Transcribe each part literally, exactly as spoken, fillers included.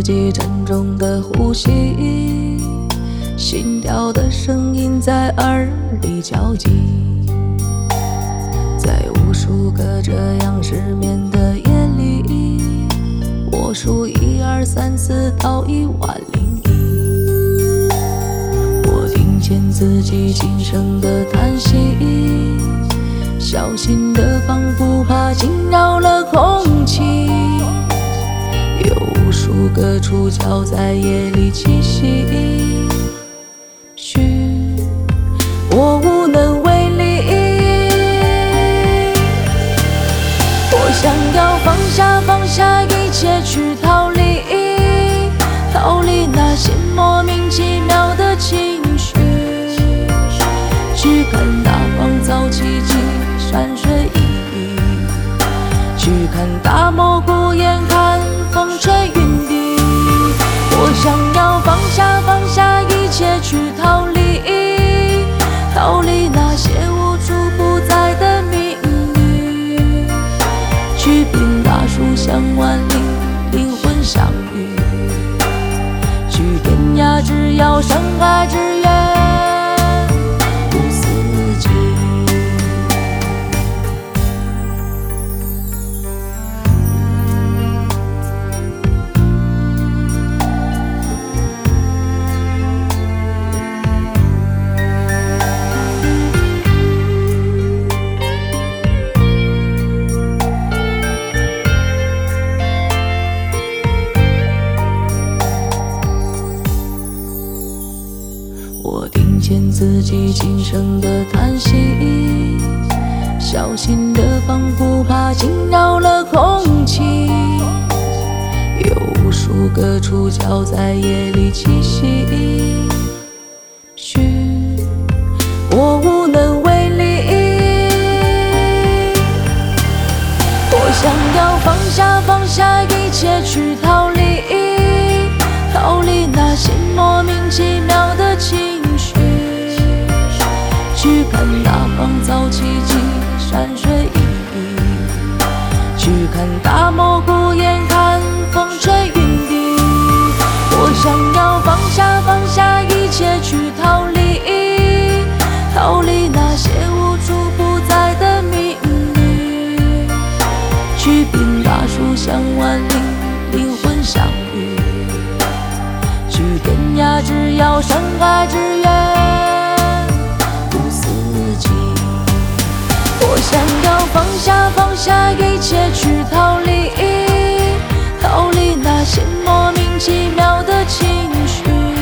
己沉重的呼吸，心跳的声音在耳里交集。在无数个这样失眠的夜里，我数一二三四到一万零一，我听见自己轻声的叹息，小心的仿佛怕惊扰了空气。有无数个触角在夜里栖息，嘘，我无能为力。我想要放下放下一切去逃离，逃离那些莫名其妙的情绪，去看大荒草萋萋山水熠熠，去看大漠孤烟看风吹云低。我想要放下放下一切去逃离，逃离那些无处不在的命运，去遍大树向万里，灵魂相遇，去天涯只要山海之远，不思及。我听见自己轻声的叹息，小心的仿佛怕惊扰了空气。有无数个触角在夜里栖息，嘘，我无能为力。我想要放下放下一切去逃离，逃离那些莫名其妙的情绪，去看大荒草萋萋山水熠熠，去看大漠孤烟看风吹云低。我想要放下放下一切去逃离，逃离那些无处不在的命运，去遍大树向万里，灵魂相遇，去天涯只要山海之远，不思及。我想要放下放下一切去逃离，逃离那些莫名其妙的情绪，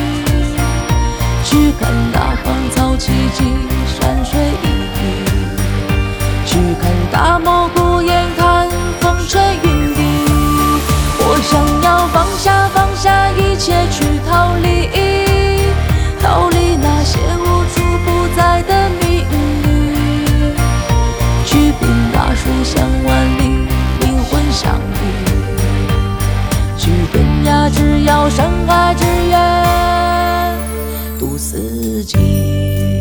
去看大荒草萋萋山水熠熠，去看大漠孤烟看风吹云低。我想要放下放下一切去逃离，逃离那些无处不在的命运，去遍大树向万里，灵魂相遇，去天涯只要山海之远，不思及。